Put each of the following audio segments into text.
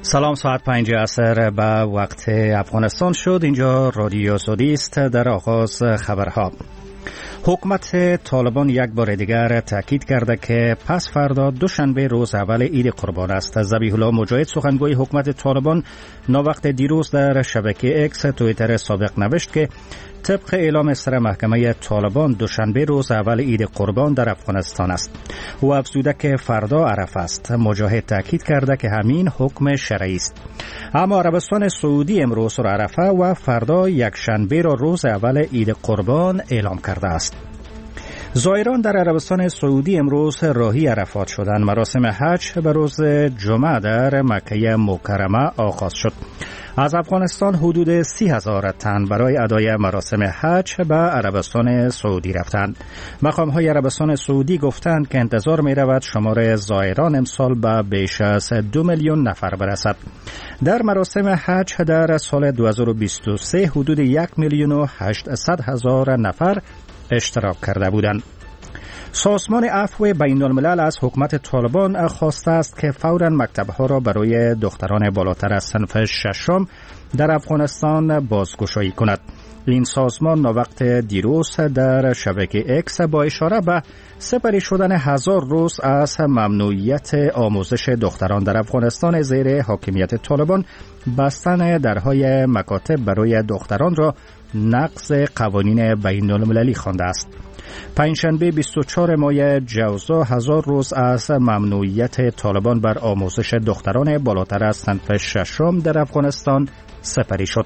سلام، ساعت 5 عصر به وقت افغانستان شد. اینجا رادیو سعودی است. در آغاز خبرها، حکومت طالبان یک بار دیگر تاکید کرده که پس فردا دوشنبه روز اول عید قربان است. ذبیح الله مجاهد سخنگوی حکومت طالبان ناوقت دیروز در شبکه اکس توییتر سابق نوشت که طبق اعلام سر محکمه طالبان دوشنبه روز اول عید قربان در افغانستان است. او افزوده که فردا عرفه است. مجاهد تاکید کرده که همین حکم شرعی است. اما عربستان سعودی امروز را عرفه و فردا یک شنبه را روز اول عید قربان اعلام کرده است. زائران در عربستان سعودی امروز راهی عرفات شدند. مراسم حج به روز جمعه در مکه مکرمه آغاز شد. از افغانستان حدود 30,000 تن برای ادای مراسم حج به عربستان سعودی رفتند. مقام‌های عربستان سعودی گفتند که انتظار می‌رود شمار زائران امسال به بیش از 2 میلیون نفر برسد. در مراسم حج در سال 2023 حدود 1,800,000 نفر اشتراک کرده بودند. سازمان عفو بین الملل از حکومت طالبان خواسته است که فوراً مکتب‌ها را برای دختران بالاتر از صنف ششم در افغانستان بازگشایی کند. این سازمان ناوقت دیروز در شبکه اکس با اشاره به سپری شدن 1000 روز از ممنوعیت آموزش دختران در افغانستان زیر حاکمیت طالبان بستن درهای مکاتب برای دختران را نقض قوانین بین المللی خوانده است. پنجشنبه 24 ماه جوزا 1000 روز از ممنوعیت طالبان بر آموزش دختران بالاتر از صنف ششم در افغانستان سپری شد.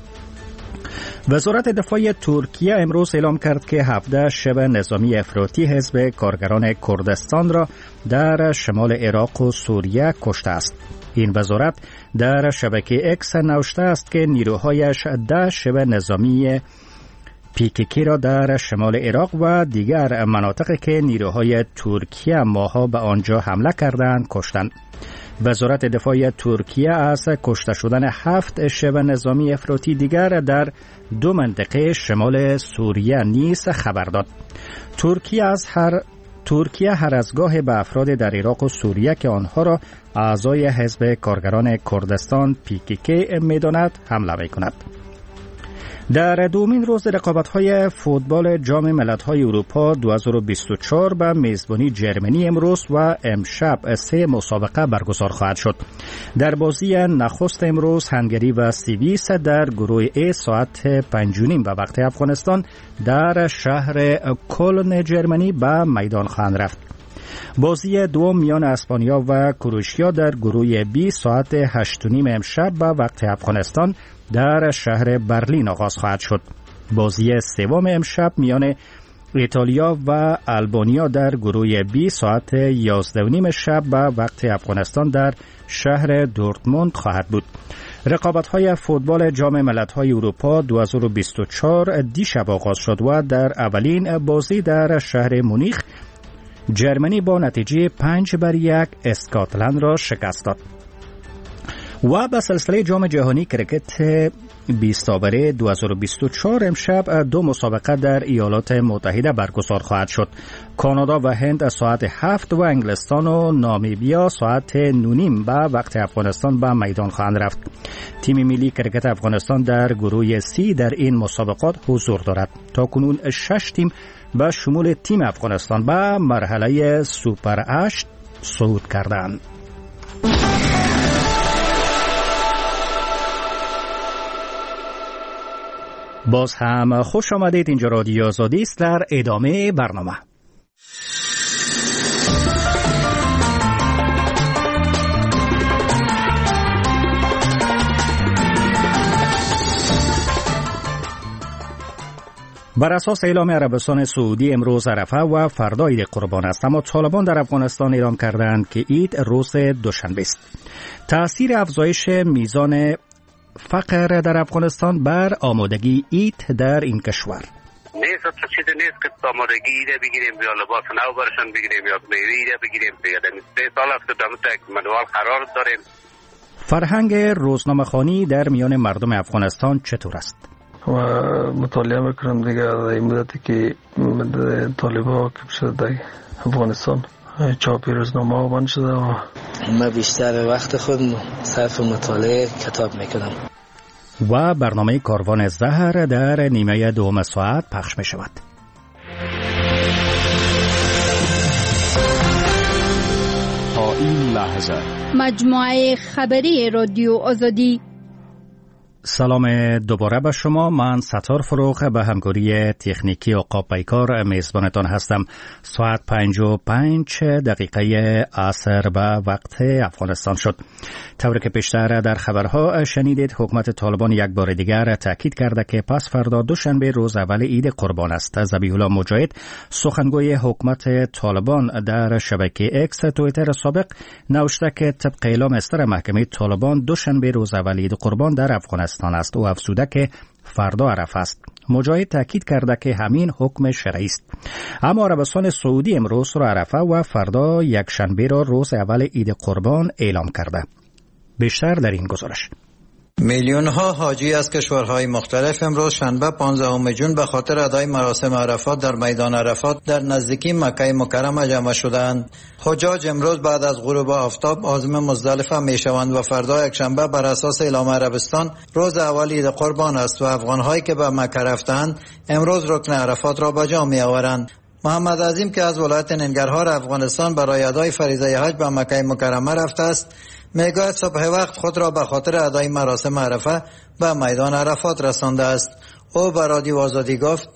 وزارت دفاع ترکیه امروز اعلام کرد که 17 شبه نظامی افراطی حزب کارگران کردستان را در شمال عراق و سوریه کشته است. این وزارت در شبکه اکس نوشته است که نیروهایش 10 شبه نظامی پیکیکی را در شمال عراق و دیگر مناطقی که نیروهای ترکیه ماها به آنجا حمله کردند کشتند. وزارت دفاع ترکیه از کشته شدن 7 شبه نظامی افراطی دیگر در 2 منطقه شمال سوریه نیز خبر داد. ترکیه هر از گاه به افراد در عراق و سوریه که آنها را اعضای حزب کارگران کردستان پیکیکی می‌داند حمله می‌کند. در دومین روز رقابت‌های فوتبال جام ملت‌های اروپا 2024 به میزبانی جرمنی امروز و امشب 3 مسابقه برگزار خواهد شد. در بازی نخست امروز هنگری و سوئیس در گروه ای ساعت 5:30 به وقت افغانستان در شهر کلن جرمنی به میدان خواهند رفت. بازی دوم میان اسپانیا و کروشیا در گروه بی ساعت 8:30 امشب به وقت افغانستان در شهر برلین آغاز خواهد شد. بازی سوم امشب میان ایتالیا و آلبانیا در گروه بی ساعت 11:30 شب به وقت افغانستان در شهر دورتموند خواهد بود. رقابت‌های فوتبال جام ملت‌های اروپا 2024 دیشب آغاز شد و در اولین بازی در شهر مونیخ جرمنی با نتیجه 5-1 اسکاتلند را شکست داد. و به سلسله جام جهانی کرکت 20 آوره 2024 امشب 2 مسابقه در ایالات متحده برگزار خواهد شد. کانادا و هند ساعت 7 و انگلستان و نامیبیا ساعت 9:30 به وقت افغانستان به میدان خواهند رفت. تیم ملی کرکت افغانستان در گروه سی در این مسابقات حضور دارد. تاکنون 6 تیم به شمول تیم افغانستان به مرحله سوپر 8 صعود کردند. باز هم خوش آمدید. اینجا رادیو آزادی است. در ادامه برنامه بر اساس اعلام عربستان سعودی امروز عرفه و فردا عید قربان است، اما طالبان در افغانستان اعلام کردند که عید روز دوشنبه است. تأثیر افزایش میزان فقر در افغانستان بر آمادگی عید در این کشور نیست. تو چیزی نیست که آمادگی عید بگیریم یا لباس نو برشان بگیریم یا میوه عید بگیریم. 3 سال است که در یک منوال قرار داریم. فرهنگ روزنامه خوانی در میان مردم افغانستان چطور است؟ و مطالعه میکنم دیگه از این مدتی که طالبان که شده در افغانستان چاپی روزنامه بند شده و من بیشتر وقت خود صرف مطالعه کتاب میکنم. و برنامه کاروان زهر در نیمه دوم ساعت پخش می شود. تا این لحظه مجموعه خبری رادیو آزادی. سلام دوباره به شما. من ستار فروغ به همکاری تکنیکی عقاب پیکار میزبانتان هستم. ساعت 5:05 عصر به وقت افغانستان شد. طوری که پیشتر در خبرها شنیدید، حکومت طالبان یک بار دیگر تاکید کرده که پس فردا دوشنبه روز اول عید قربان است. ذبیح الله مجاهد، سخنگوی حکومت طالبان، در شبکه اکس توییتر سابق نوشته که طبق اعلام اصدار محکمه طالبان دوشنبه روز اول عید قربان در افغانستان است و افزوده که فردا عرفه است. مجاهد تاکید کرده که همین حکم شرعی است. اما عربستان سعودی امروز را عرفه و فردا یکشنبه را روز اول عید قربان اعلام کرده. بیشتر در این گزارش. میلیون ها حاجی از کشورهای مختلف امروز شنبه 15 ژوئن به خاطر ادای مراسم عرفات در میدان عرفات در نزدیکی مکه مکرمه جمع شدند. حجاج امروز بعد از غروب آفتاب عازم مزدلفه میشوند و فردا یکشنبه بر اساس اعلام عربستان روز اول عید قربان است و افغان‌هایی که به مکه رفتند امروز رکن عرفات را به جا می‌آورند. محمد عظیم که از ولایت ننگرهار افغانستان برای ادای فریضه حج به مکه مکرمه رفته است، میگوید صبح وقت خود را به خاطر ادای مراسم عرفه به میدان عرفات رسانده است. او به رادیو آزادی گفت: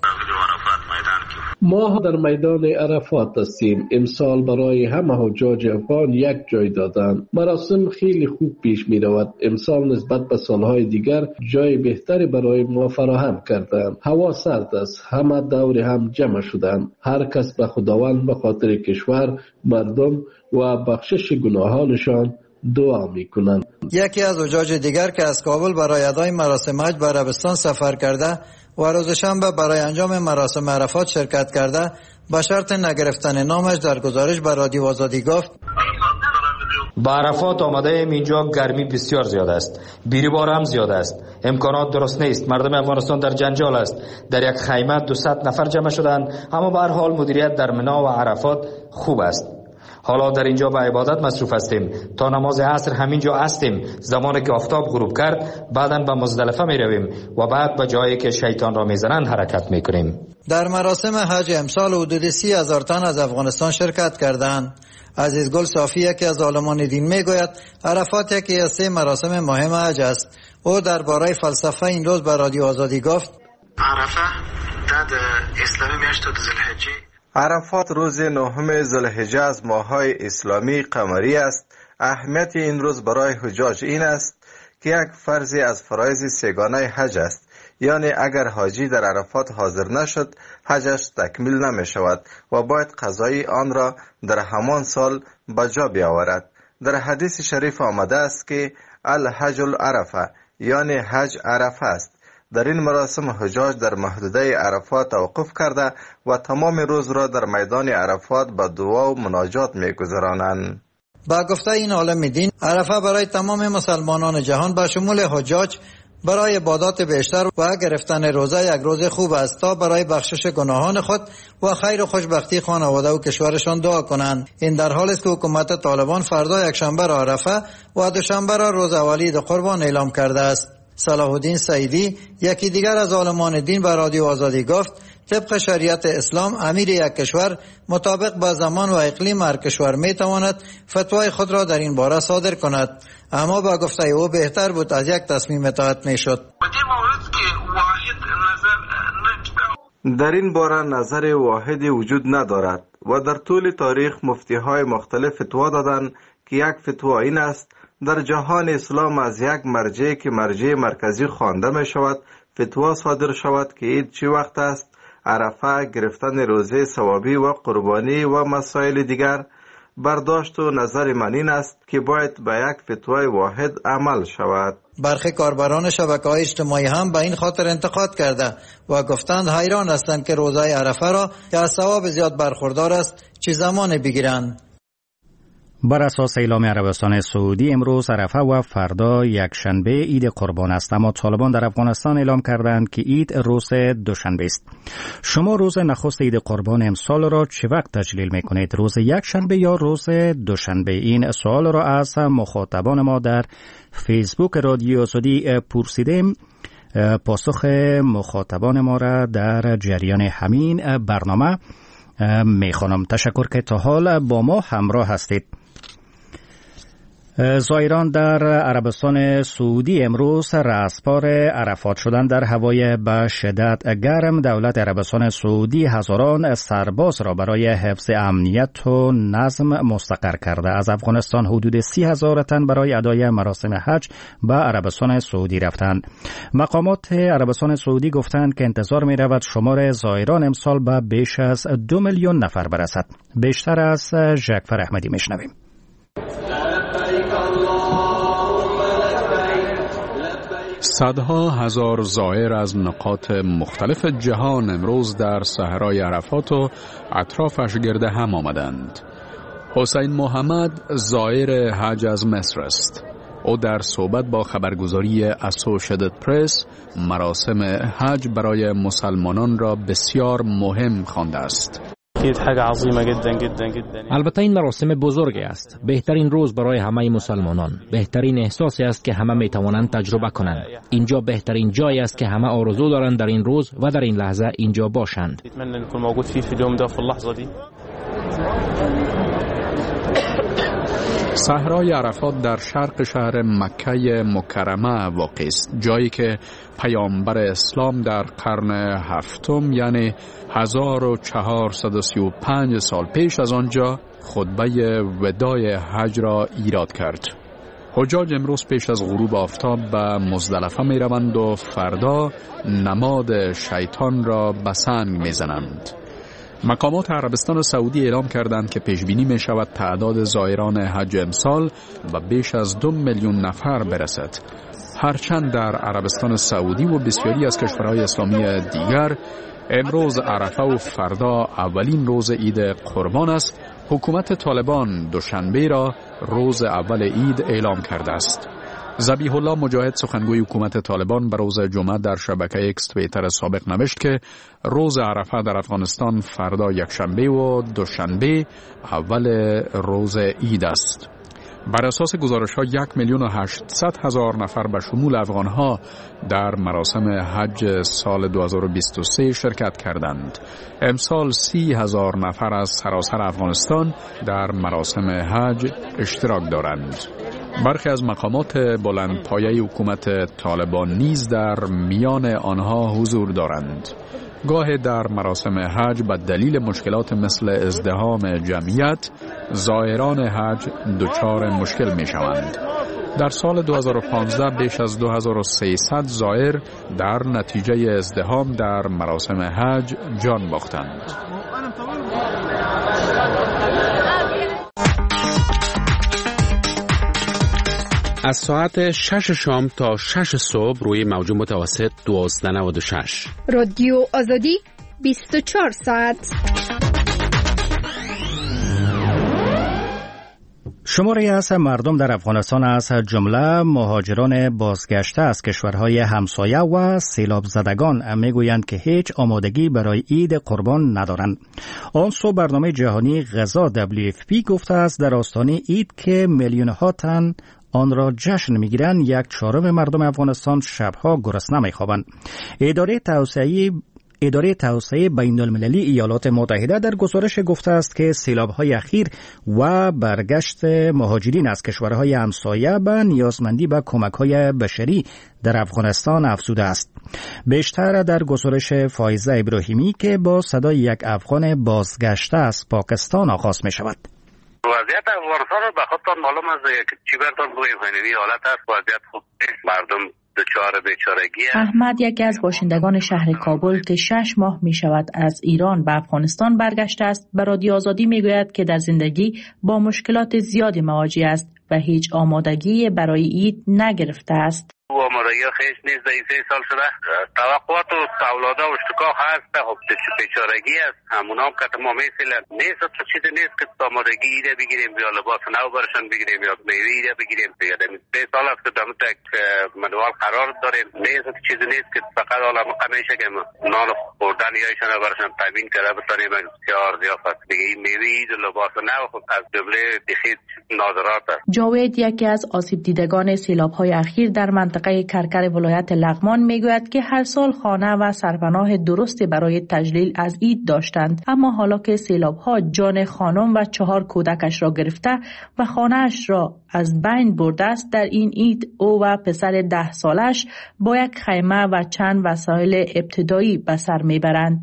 ما در میدان عرفات هستیم. امسال برای همه حجاج افغان یک جای دادند. مراسم خیلی خوب پیش می رود. امسال نسبت به سالهای دیگر جای بهتری برای ما فراهم کردند. هوا سرد است. همه دور هم جمع شدند. هر کس به خداوند به خاطر کشور، مردم و بخشش گناهانشان دعا میکنند. یکی از حجاج دیگر که از کابل برای ادای مراسم حج به عربستان سفر کرده و روز شنبه برای انجام مراسم عرفات شرکت کرده، به شرط نگرفتن نامش در گزارش به رادیو آزادی گفت: به عرفات آمده ایم. اینجا گرمی بسیار زیاد است، بیروبار هم زیاد است، امکانات درست نیست. مردم افغانستان در جنجال است. در یک خیمه 200 نفر جمع شدند، اما به هر حال مدیریت در منا و عرفات خوب است. حالا در اینجا به عبادت مصروف هستیم. تا نماز عصر همینجا هستیم. زمانی که آفتاب غروب کرد بعداً به مزدلفه می رویم و بعد به جایی که شیطان را میزنند حرکت می کنیم. در مراسم حج امسال حدود 30,000 تن از افغانستان شرکت کردند. عزیز گل صافی یکی از عالمان دین میگوید عرفات یکی از 3 مراسم مهم حج است. او درباره فلسفه این روز به رادیو آزادی گفت: عرفه در اسلامی میاشت ذوالحجه. عرفات روز 9 ذوالحجه از ماه‌های اسلامی قمری است. اهمیت این روز برای حجاج این است که یک فرضی از فرایض سگانه حج است. یعنی اگر حاجی در عرفات حاضر نشد، حجش تکمیل نمی شود و باید قضای آن را در همان سال به جا بیاورد. در حدیث شریف آمده است که الحج العرفه، یعنی حج عرفه است. در این مراسم حجاج در محدوده عرفات توقف کرده و تمام روز را در میدان عرفات به دعا و مناجات می‌گذرانند. با گفته این عالم دین، عرفه برای تمام مسلمانان جهان به شمول حجاج برای عبادات بیشتر و گرفتن روزه یک روز خوب است تا برای بخشش گناهان خود و خیر و خوشبختی خانواده و کشورشان دعا کنند. این در حالی است که حکومت طالبان فردا یکشنبه را عرفه و دوشنبه را روز اول عید قربان اعلام کرده است. صلاح الدین سعیدی یکی دیگر از عالمان دین به رادیو آزادی گفت: طبق شریعت اسلام امیر یک کشور مطابق با زمان و اقلیم هر کشور می تواند فتوای خود را در این باره صادر کند، اما با گفته او بهتر بود از یک تصمیم اطاعت می شد. در این باره نظر واحدی وجود ندارد و در طول تاریخ مفتی‌های مختلف فتوا دادند که یک فتوا این است: در جهان اسلام از یک مرجع که مرجع مرکزی خوانده می شود فتوا صادر شود که عید چی وقت است، عرفه، گرفتن روزه ثوابی و قربانی و مسائل دیگر. برداشت و نظر من این است که باید به یک فتوای واحد عمل شود. برخی کاربران شبکه‌های اجتماعی هم به این خاطر انتقاد کرده و گفتند حیران هستند که روزه عرفه را که از ثواب زیاد برخوردار است چه زمان بگیرند. بر اساس اعلام عربستان سعودی امروز عرفه و فردا یکشنبه عید قربان است، اما طالبان در افغانستان اعلام کردند که عید روز دوشنبه است. شما روز نخست عید قربان امسال را چه وقت تجلیل میکنید؟ روز یکشنبه یا روز دوشنبه؟ این سوال را از مخاطبان ما در فیسبوک رادیو آزادی پرسیدیم. پاسخ مخاطبان ما را در جریان همین برنامه میخوانم. تشکر که تا حال با ما همراه هستید. زائران در عربستان سعودی امروز رأسپار عرفات شدند. در هوای به شدت گرم دولت عربستان سعودی هزاران سرباز را برای حفظ امنیت و نظم مستقر کرده. از افغانستان حدود 30,000 تن برای ادای مراسم حج به عربستان سعودی رفتند. مقامات عربستان سعودی گفتند که انتظار می رود شمار زائران امسال به بیش از 2 میلیون نفر برسد. بیشتر از جعفر احمدی میشنویم. صدها هزار زائر از نقاط مختلف جهان امروز در صحرای عرفات و اطرافش گرد هم آمدند. حسین محمد زائر حج از مصر است. او در صحبت با خبرگزاری اسوشییتد پرس مراسم حج برای مسلمانان را بسیار مهم خوانده است. البته این مراسم بزرگی است. بهترین روز برای همه مسلمانان. بهترین احساسی است که همه می توانند تجربه کنند. اینجا بهترین جایی است که همه آرزو دارند در این روز و در این لحظه اینجا باشند. صحرای عرفات در شرق شهر مکه مکرمه واقع است، جایی که پیامبر اسلام در قرن هفتم یعنی 1435 سال پیش از آنجا خطبه وداع حج را ایراد کرد. حجاج امروز پیش از غروب آفتاب به مزدلفه می روند و فردا نماد شیطان را به سنگ می زنند. مقامات عربستان سعودی اعلام کردند که پیشبینی می شود تعداد زائران حج امسال به بیش از 2 میلیون نفر برسد. هرچند در عربستان سعودی و بسیاری از کشورهای اسلامی دیگر امروز عرفه و فردا اولین روز عید قربان است، حکومت طالبان دوشنبه را روز اول عید اعلام کرده است. ذبیح الله مجاهد سخنگوی حکومت طالبان به روز جمعه در شبکه اکس توییتر سابق نوشت که روز عرفه در افغانستان فردا یکشنبه و دوشنبه اول روز عید است. بر اساس گزارش‌ها 1,800,000 نفر به شمول افغان‌ها در مراسم حج سال 2023 شرکت کردند. امسال 30,000 نفر از سراسر افغانستان در مراسم حج اشتراک دارند. برخی از مقامات بلندپایه حکومت طالبان نیز در میان آنها حضور دارند. گاه در مراسم حج به دلیل مشکلات مثل ازدحام جمعیت زائران حج دچار مشکل می شوند. در سال 2015 بیش از 2300 زائر در نتیجه ازدحام در مراسم حج جان باختند. از ساعت 6 شام تا 6 صبح روی موج متوسط 1296 رادیو آزادی 24 ساعت. شماری از مردم در افغانستان از جمله مهاجران بازگشته از کشورهای همسایه و سیلاب زدگان میگویند که هیچ آمادگی برای عید قربان ندارند. آن سو برنامه جهانی غذا WFP گفته است در آستانه عید که میلیون‌ها تن آن را جشن میگیرند، 1/4 مردم افغانستان شبها گرسنه میخوابند. اداره توسعه بین المللی ایالات متحده در گزارش گفته است که سیلاب‌های اخیر و برگشت مهاجرین از کشورهای همسایه به نیازمندی به کمک‌های بشری در افغانستان افزوده است. بیشتر در گزارش فایزه ابراهیمی که با صدای یک افغان بازگشته از پاکستان آغاز می شود. وضعیت افغانستان رو به خودتان معلوم است، چی براتون بگویم، این حالت است، وضعیت خوب نیست، مردم دچار بیچارگی است. احمد یکی از باشندگان شهر کابل که 6 ماه می شود از ایران به افغانستان برگشته است به رادیو آزادی می گوید که در زندگی با مشکلات زیادی مواجه است و هیچ آمادگی برای عید نگرفته است. و آمادگی خیش نیست. 3 سال شده توقعات و اولادا و اشتکاق هست. خب بیچارگی است. همونا هم که تمام میسیلن نیست. تو چیزی نیست که آمادگی ایده بگیریم یا لباس نو برشن بگیریم یا میوه ایده بگیریم. 3 سال است که دامو تک منوال قرار داریم. نیست چیزی نیست که فقط حالا میشه که نان خوردن یایشان برشن تامین کرده بتانیم بسیار ضیافت. دیگه این میوه اید و لباس نو خب از جمله دیخید ناظرات است. جاوید یکی از آسیب دیدگان سیلاب‌های اخیر در منطقه کرکر ولایت لغمان میگوید که هر سال خانه و سرپناه درستی برای تجلیل از عید داشتند، اما حالا که سیلاب‌ها جان خانم و 4 کودکش را گرفته و خانه‌اش را از بین برده است، در این عید او و پسر 10 سالش با یک خیمه و چند وسایل ابتدایی به سر میبرند.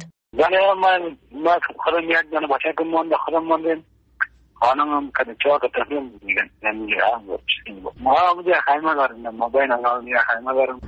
من خودم یک دانه بچه که خودم ماندیم، خانم که 4 که تفریم میگن یعنی ما بوده خیمه داریم، ما بین هم خیمه داریم.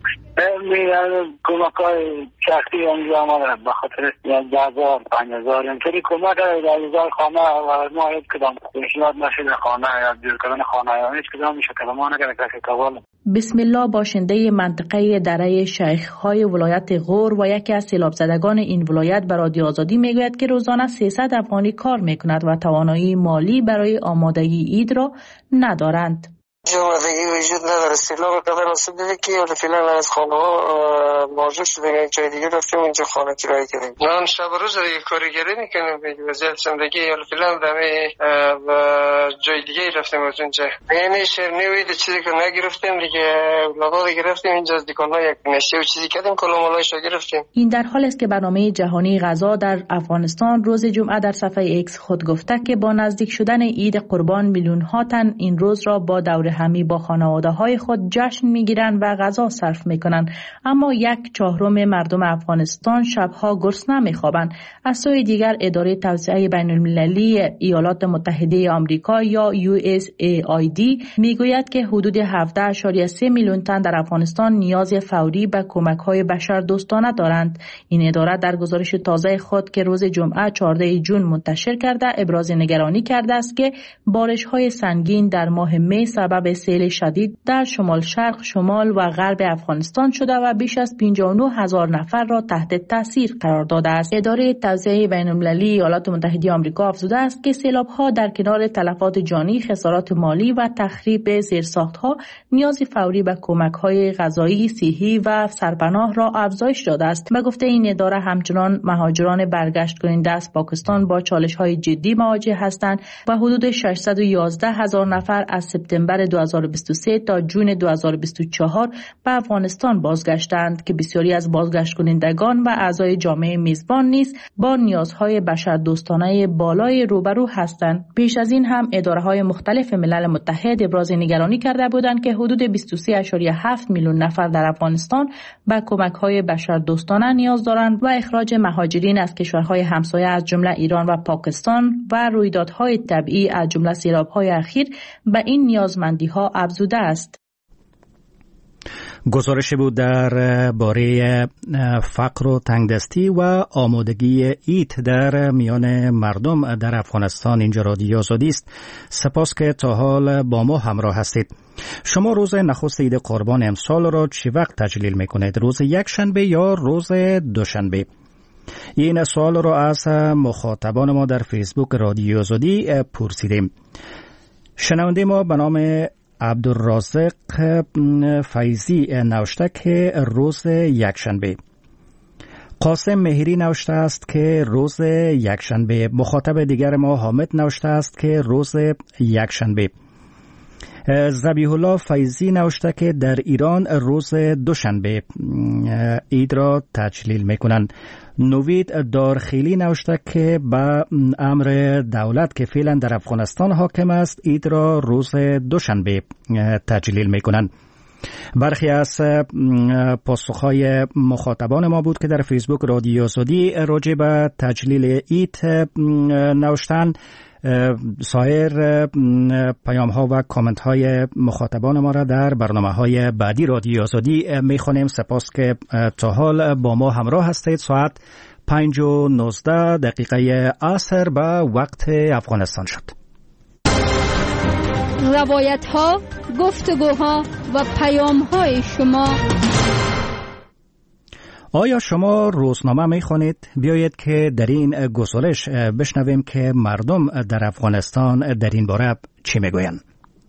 کمک های شخصی انجام آمدن به خاطر 10,000 5,000 اینطوری کمک های 10,000 خانه و ما هیچ کدام پیشنهاد نشده خانه یا جور کردن خانه یا هیچ کدام میشه که ما نگره کسی کبال. بسم الله باشنده منطقه دره شیخ‌های ولایت غور و یکی از سیلاب زدگان این ولایت به رادیو آزادی میگوید که روزانه 300 افغانی کار میکند و توانایی مالی برای آمادگی عید را ندارند. آمادگی وجود نداره. سیلاب قدر نصیب دیده که فعلا از خانه ها مواجه شدیم، یک جای دیگه رفتیم اونجا خانه کرایه کردیم. نه شب روز دیگه کارگری میکنیم به وضعیت زندگی، فعلا دمه و جای دیگه رفتیم از اونجا. یعنی شیرنی و چیزی که نگرفتیم دیگه، اولادات گرفتیم اینجا از دکان‌ها یک نشته و چیزی کردیم کلامالایش رو گرفتیم. این در حالی است که برنامه جهانی غذا در افغانستان روز جمعه در صفحه ایکس خود گفته که با نزدیک شدن عید قربان میلیون ها تن این روز را با دور همی با خانواده های خود جشن میگیرند و غذا صرف میکنند، اما 1/4 مردم افغانستان شبها گرسنه میخوابند. از سوی دیگر اداره توسعه بین المللی ایالات متحده آمریکا یا USAID میگوید که حدود 17.3 میلیون تن در افغانستان نیاز فوری به کمک های بشردوستانه دارند. این اداره در گزارش تازه خود که روز جمعه 14 جون منتشر کرده ابراز نگرانی کرده است که بارش های سنگین در ماه می سبب سیل شدید در شمال شرق، شمال و غرب افغانستان شده و بیش از 59,000 نفر را تحت تاثیر قرار داده است. اداره توسعه بین‌المللی ایالات متحده آمریکا افزوده است که سیلاب‌ها در کنار تلفات جانی، خسارات مالی و تخریب زیرساخت‌ها نیاز فوری به کمک‌های غذایی، صحی و سرپناه را افزایش داده است. به گفته این اداره همچنان مهاجران برگشت کننده از پاکستان با چالش‌های جدی مواجه هستند و حدود 611,000 نفر از سپتامبر 2023 تا جون 2024 به افغانستان بازگشتند که بسیاری از بازگشت کنندگان و اعضای جامعه میزبان نیز با نیازهای بشردوستانه بالای روبرو هستند. پیش از این هم اداره‌های مختلف ملل متحد ابراز نگرانی کرده بودند که حدود 23.7 میلیون نفر در افغانستان به کمک‌های بشردوستانه نیاز دارند و اخراج مهاجرین از کشورهای همسایه از جمله ایران و پاکستان و رویدادهای طبیعی از جمله سیلاب‌های اخیر به این نیازمندی‌ها افزوده است. گزارش بود در باره فقر و تنگدستی و آمادگی عید در میان مردم در افغانستان. اینجا رادیو آزادی است. سپاس که تا حال با ما همراه هستید. شما روز نخست عید قربان امسال را چه وقت تجلیل میکنید؟ روز یکشنبه یا روز دوشنبه؟ این سوال را از مخاطبان ما در فیسبوک رادیو آزادی پرسیدیم. شنونده ما به نام عبدالرازق فیضی نوشته که روز یکشنبه. قاسم مهری نوشته است که روز یکشنبه. مخاطب دیگر ما حامد نوشته است که روز یکشنبه. ذبیح الله فیضی نوشته که در ایران روز دوشنبه عید را تجلیل میکنند. نوید دارخیلی نوشته که به امر دولت که فعلا در افغانستان حاکم است عید را روز دوشنبه تجلیل میکنند. برخی از پاسخهای مخاطبان ما بود که در فیسبوک رادیو آزادی راجع به تجلیل عید نوشتند. سایر پیام ها و کامنت های مخاطبان ما را در برنامه های بعدی رادیو آزادی میخوانیم. سپاس که تا حال با ما همراه هستید. ساعت 5:19 عصر به وقت افغانستان شد. روایت ها، گفتگوها و پیام‌های شما. آیا شما روزنامه میخونید؟ بیایید که در این گزارش بشنویم که مردم در افغانستان در این باره چی میگویند.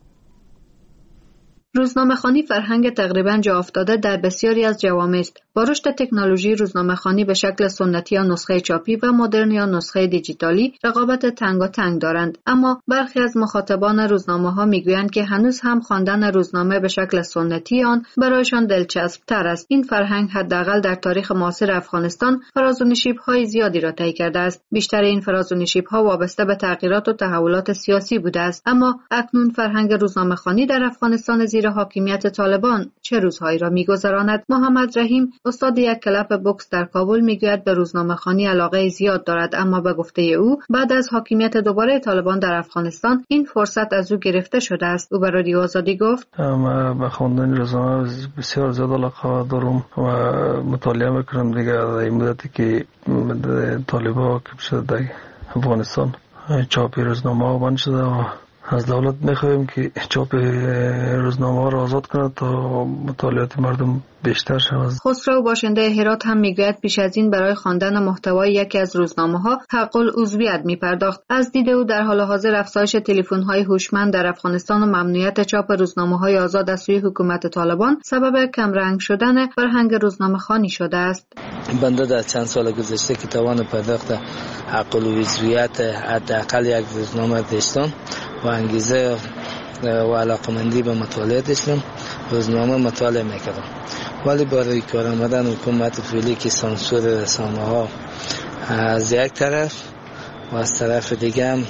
روزنامه‌خوانی فرهنگ تقریباً جا افتاده در بسیاری از جوامع است. با رشد تکنولوژی روزنامه‌خوانی به شکل سنتی یا نسخه چاپی و مدرن یا نسخه دیجیتالی رقابت تنگاتنگ دارند، اما برخی از مخاطبان روزنامه‌ها میگویند که هنوز هم خواندن روزنامه به شکل سنتی آن برایشان دلچسب‌تر است. این فرهنگ حداقل در تاریخ معاصر افغانستان فراز و نشیب‌های زیادی را طی کرده است. بیشتر این فراز و نشیب‌ها وابسته به تغییرات و تحولات سیاسی بوده است، اما اکنون فرهنگ روزنامه‌خوانی در افغانستان زیر حاکمیت طالبان چه روزهایی را می‌گذراند؟ محمد رحیم، استاد یک کلب بوکس در کابل، میگوید به روزنامه‌خوانی علاقه زیاد دارد، اما به گفته او بعد از حاکمیت دوباره طالبان در افغانستان این فرصت از او گرفته شده است. او به رادیو آزادی گفت: من به خواندن روزنامه بسیار زیاد علاقه دارم و مطالعه میکنم دیگه. در این مدتی که طالبان که شده در افغانستان چاپ روزنامه بند شده و از دولت میخواهیم که چاپ روزنامه را آزاد کند تا مطالعات مردم بیشتر شود. خسرو باشنده هرات هم میگوید پیش از این برای خواندن محتوای یکی از روزنامه‌ها حق العضویت میپرداخت. از دید او در حال حاضر افزایش تلفن‌های هوشمند در افغانستان و ممنوعیت چاپ روزنامه‌های آزاد از سوی حکومت طالبان سبب کمرنگ شدن فرهنگ روزنامه‌خوانی شده است. بنده در چند سال گذشته که توان پرداخت حق العضویت حداقل یک روزنامه داشتم و انگیزه و علاقمندی به مطالعه داشتم، روزنامه مطالعه میکردم. ولی برای کار آمدن حکومت فعلی که سانسور رسانه ها از یک طرف و از طرف دیگه هم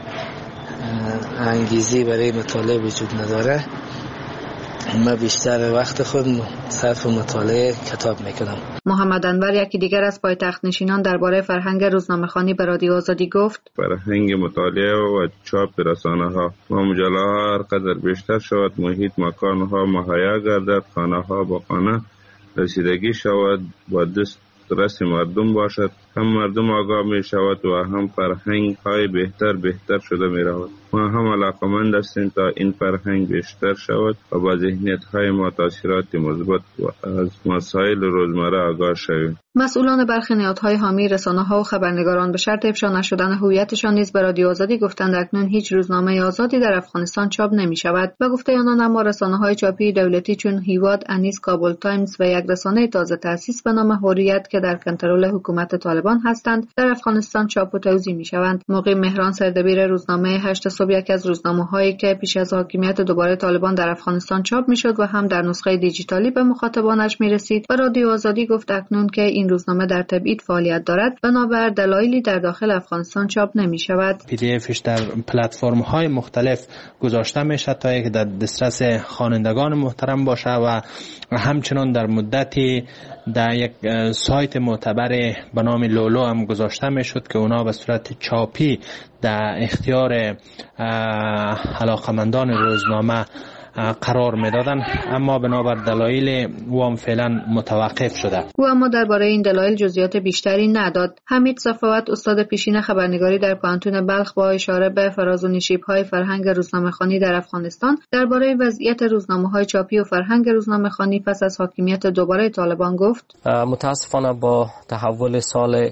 انگیزی برای مطالعه وجود نداره، من بیشتر وقت خود صرف مطالعه کتاب میکنم. محمد انور، یکی دیگر از پایتخت نشینان، درباره فرهنگ روزنامه‌خوانی به رادیو آزادی گفت: فرهنگ مطالعه و چاپ رسانه‌ها و مجله‌ها هر قدر بیشتر شود، محیط مکان‌ها مهیا گردد، خانه‌ها با خانه رسیدگی شود، با دسترس مردم باشد، هم مردم آگاه می شود و هم فرهنگ های بهتر شده می رود. ما هم علاقمند هستیم تا این فرهنگ بیشتر شود و با ذهنیت های ما تاثیرات مثبت و از مسائل روزمره آگاه شویم. مسئولان برخی نهادهای حامی رسانه‌ها و خبرنگاران به شرط افشا نشدن هویتشان نیز به رادیو آزادی گفتند اکنون هیچ روزنامه آزادی در افغانستان چاپ نمی‌شود. به گفته آنان اما رسانه‌های چاپی دولتی چون هیواد، انیس، کابل تایمز و یک رسانه تازه تأسیس به نام حریت که در کنترل حکومت طالبان هستند در افغانستان چاپ و توزیع می‌شوند. مقیم مهران، سردبیر روزنامه 8 صبح، یکی از روزنامه‌هایی که پیش از حاکمیت دوباره طالبان در افغانستان چاپ می‌شد و هم در نسخه دیجیتالی به مخاطبانش می‌رسید، به رادیو آزادی گفت اکنون که این روزنامه در تبعید فعالیت دارد، بنابر دلایلی در داخل افغانستان چاپ نمی‌شود. PDF در پلتفرم‌های مختلف گذاشته میشه تا اینکه در دسترس خوانندگان محترم باشه و همچنان در مدتی در یک سایت معتبر به نام لولو هم گذاشته میشد که اونا به صورت چاپی در اختیار علاقمندان روزنامه قرار میدادن، اما بنابر دلایل او فعلا متوقف شده. او اما درباره این دلایل جزئیات بیشتری نداد. حمید صفوت، استاد پیشین خبرنگاری در پانتون بلخ، با اشاره به فراز و نشیب‌های فرهنگ روزنامه‌خوانی در افغانستان درباره وضعیت روزنامه‌های چاپی و فرهنگ روزنامه‌خوانی پس از حاکمیت دوباره طالبان گفت: متاسفانه با تحول سال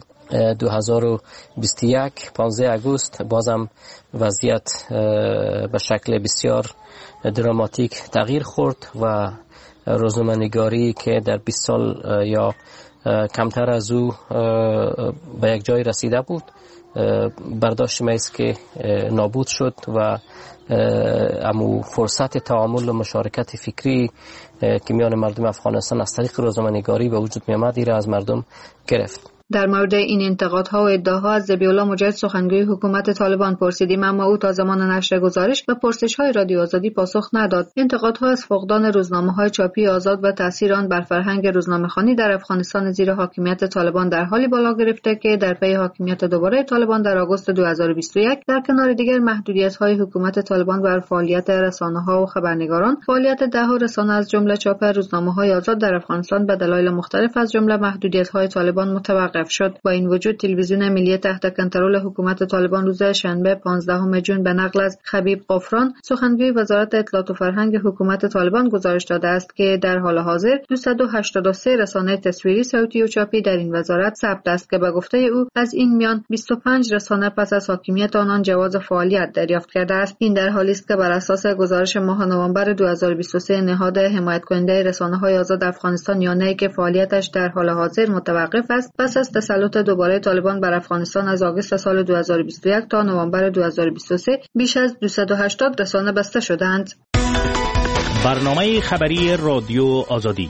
2021 15 آگوست بازم وضعیت به شکل بسیار دراماتیک تغییر خورد و روزنامه‌نگاری که در 20 سال یا کمتر از او به یک جای رسیده بود برداشت میست که نابود شد و امو فرصت تعامل و مشارکت فکری که میان مردم افغانستان از طریق روزنامه‌نگاری به وجود می آمد را از مردم گرفت. در مورد این انتقادها و ادعاها از ذبیح‌الله مجاهد، سخنگوی حکومت طالبان، پرسیدیم، اما او تا زمان نشر گزارش و پرسش‌های رادیو آزادی پاسخ نداد. انتقادها از فقدان روزنامه‌های چاپی آزاد و تأثیر آن بر فرهنگ روزنامه‌خوانی در افغانستان زیر حاکمیت طالبان در حالی بالا گرفته که در پی حاکمیت دوباره طالبان در آگوست 2021 در کنار دیگر محدودیت‌های حکومت طالبان بر فعالیت رسانه‌ها و خبرنگاران، فعالیت ده‌ها رسانه از جمله چاپ روزنامه‌های آزاد در افغانستان به دلایل مختلف از جمله محدودیت‌های طالبان متوقف متوقف شد. با این وجود تلویزیون ملی تحت کنترل حکومت طالبان روز شنبه 15 جون به نقل از خبیب غفران سخنگوی وزارت اطلاعات و فرهنگ حکومت طالبان گزارش داده است که در حال حاضر 283 رسانه تصویری، صوتی و چاپی در این وزارت ثبت است که به گفته او از این میان 25 رسانه پس از حاکمیت آنان جواز فعالیت دریافت کرده است. این در حالی است که بر اساس گزارش ماه نوامبر 2023 نهاد حمایت کننده رسانه‌های آزاد افغانستان یا NAI که فعالیتش در حال حاضر متوقف است، پس از تسلط دوباره طالبان بر افغانستان از آگوست سال 2021 تا نوامبر 2023 بیش از 280 رسانه بسته شدند. برنامه خبری رادیو آزادی.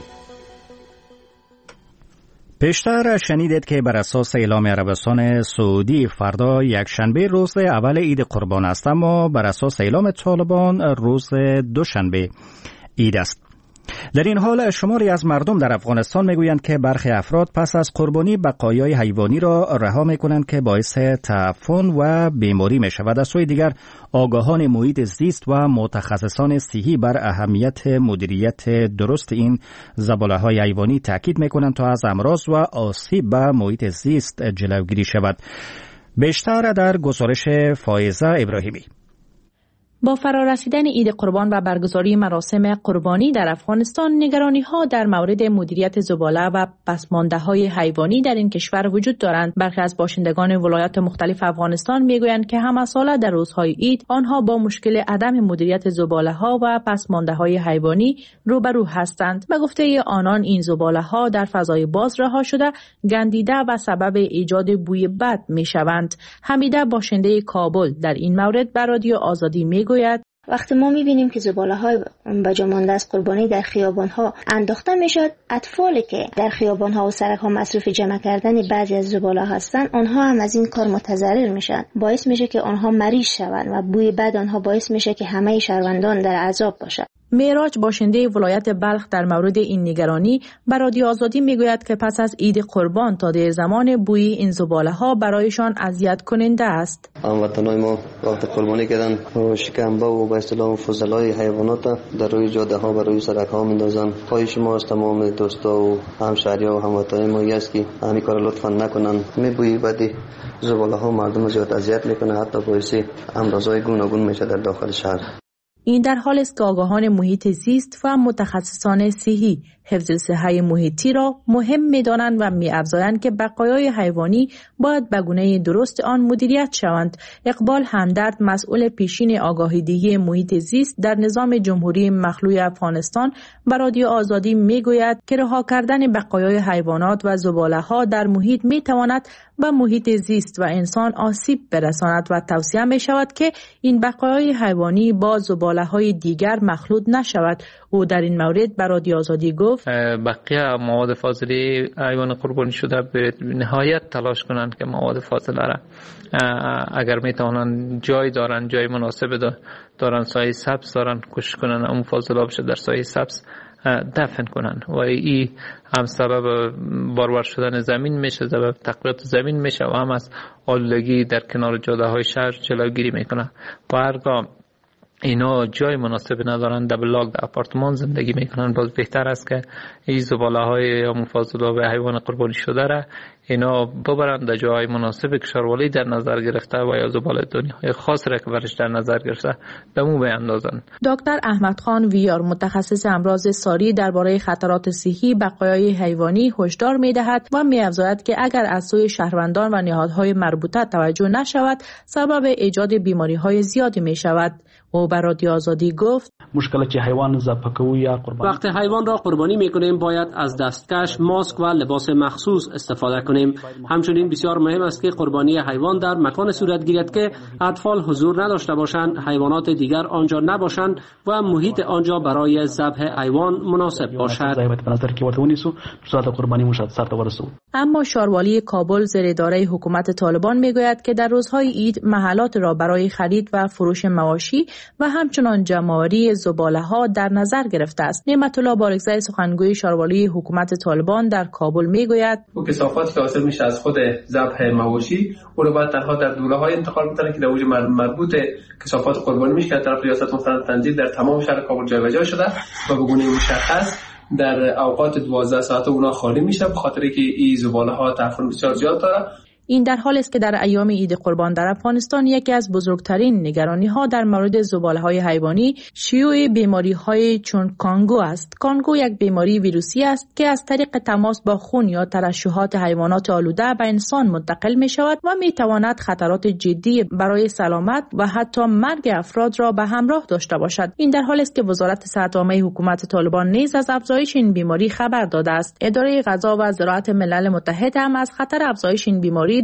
پیشتر شنیدید که بر اساس اعلام عربستان سعودی فردا یکشنبه روز اول عید قربان است، اما بر اساس اعلام طالبان روز دوشنبه عید است. در این حال شماری از مردم در افغانستان میگویند که برخی افراد پس از قربانی بقایای حیوانی را رها میکنند که باعث تعفن و بیماری می شود. از سوی دیگر آگاهان محیط زیست و متخصصان صحی بر اهمیت مدیریت درست این زباله‌های حیوانی تاکید میکنند تا از امراض و آسیب به محیط زیست جلوگیری شود. بیشتر در گزارش فائزه ابراهیمی. با فرارسیدن عید قربان و برگزاری مراسم قربانی در افغانستان، نگرانی‌ها در مورد مدیریت زباله و پسمانده‌های حیوانی در این کشور وجود دارند. برخی از باشندگان ولایات مختلف افغانستان می‌گویند که همساله در روزهای عید آنها با مشکل عدم مدیریت زباله‌ها و پسمانده‌های حیوانی روبرو هستند. به گفته آنان این زباله‌ها در فضای باز رها شده، گندیده و سبب ایجاد بوی بد می‌شوند. حمیده باشنده کابل در این مورد به رادیو آزادی میگوید وقتی ما میبینیم که زباله‌های بجا مانده از قربانی در خیابان‌ها انداخته میشد، اطفالی که در خیابان‌ها و سرک‌ها مصروف جمع کردن بعضی از زباله هستند، آنها هم از این کار متضرر میشن. باعث میشه که آنها مریض شوند و بوی بد آنها باعث میشه که همه شهروندان در عذاب باشند. معراج باشنده ولایت بلخ در مورد این نگرانی به رادیو آزادی میگوید که پس از عید قربان تا در زمان بوی این زباله‌ها برایشان اذیت کننده است. هموطنان ما وقت قربانی کردن شکمبه و به اصطلاح فضلای حیوانات در روی جاده‌ها و روی سرک‌ها میندازن. خواهش ما از تمام دوستا و همشهری‌ها و هموطنان ما است که همین کار لطفاً نکنن. میبویی بعدی زباله‌ها مردم زیاد اذیت میکنه، حتی باعث امراض‌های گوناگون میشه در داخل شهر. این در حال است که آگاهان محیط زیست و متخصصان صحی حفظ صحه محیطی را مهم می‌دانند و می‌افزایند که بقایای حیوانی باید به گونه درست آن مدیریت شوند. اقبال همدرد مسئول پیشین آگاهی‌دهی محیط زیست در نظام جمهوری مخلوع افغانستان به رادیو آزادی می‌گوید که رها کردن بقایای حیوانات و زباله‌ها در محیط می‌تواند به محیط زیست و انسان آسیب برساند و توصیه می‌شود که این بقایای حیوانی با زباله‌های دیگر مخلوط نشود. او در این مورد به رادیو آزادی گفت بقیه مواد فاضله حیوان قربانی شده به نهایت تلاش کنند که مواد فاضله را اگر میتوانند جای دارن، جای مناسب دارن، سایه سبز دارن، کوشش کنن اون فاضله بشه در سایه سبز دفن کنن و این هم سبب بارور شدن زمین میشه، سبب تقویت زمین میشه و هم از آلودگی در کنار جاده های شهر جلوگیری میکنه. و هرگاه اینا جای مناسب ندارن، در بلاک در آپارتمان زندگی میکنن، باز بهتر است که این زباله های یا مفاضله به حیوان قربانی شده را اینا ببرند در جای مناسب کشاورزی در نظر گرفته و یا زباله دنیای خاص را که برش در نظر گرفته دمو بیاندازند. دکتر احمد خان ویار متخصص امراض ساری درباره خطرات صحی بقایای حیوانی هشدار میدهد و می‌افزاید که اگر از سوی شهروندان و نهادهای مربوطه توجه نشود سبب ایجاد بیماری‌های زیادی می‌شود. او به رادیو آزادی گفت مشکل که حیوان ذبح کوی یا قربانی وقتی حیوان را قربانی می‌کنیم باید از دستکش، ماسک و لباس مخصوص استفاده کنیم. همچنین بسیار مهم است که قربانی حیوان در مکان صورت گیرد که اطفال حضور نداشته باشند، حیوانات دیگر آنجا نباشند و محیط آنجا برای ذبح حیوان مناسب باشد. اما شاروالی کابل زیر اداره حکومت طالبان میگوید که در روزهای عید محلات را برای خرید و فروش مواشی و همچنان جمع‌آوری زباله‌ها در نظر گرفته است. نعمت الله بارکزی سخنگوی شاروالی حکومت طالبان در کابل میگوید او کثافاتی که حاصل میشه از خود ذبح مواشی او رو باید تنها در دوره‌های انتقال می‌کنه که در اوج مربوط کثافات قربانی میشه که طرف ریاست محترم تنظیم در تمام شهر کابل جابجا شده و به گونه مشخص در اوقات 12 ساعت اونا خالی میشه، به خاطر که این زباله ها تعفن بسیار زیاد داره. این در حالی است که در ایام عید قربان در افغانستان یکی از بزرگترین نگرانی ها در مورد زباله های حیوانی شیوع بیماری های چون کانگو است. کانگو یک بیماری ویروسی است که از طریق تماس با خون یا ترشحات حیوانات آلوده به انسان منتقل می شود و می تواند خطرات جدی برای سلامت و حتی مرگ افراد را به همراه داشته باشد. این در حالی است که وزارت صحت عامه حکومت طالبان نیز از افزایش این بیماری خبر داده است. اداره غذا و زراعت ملل متحد هم از خطر افزایش این بیماری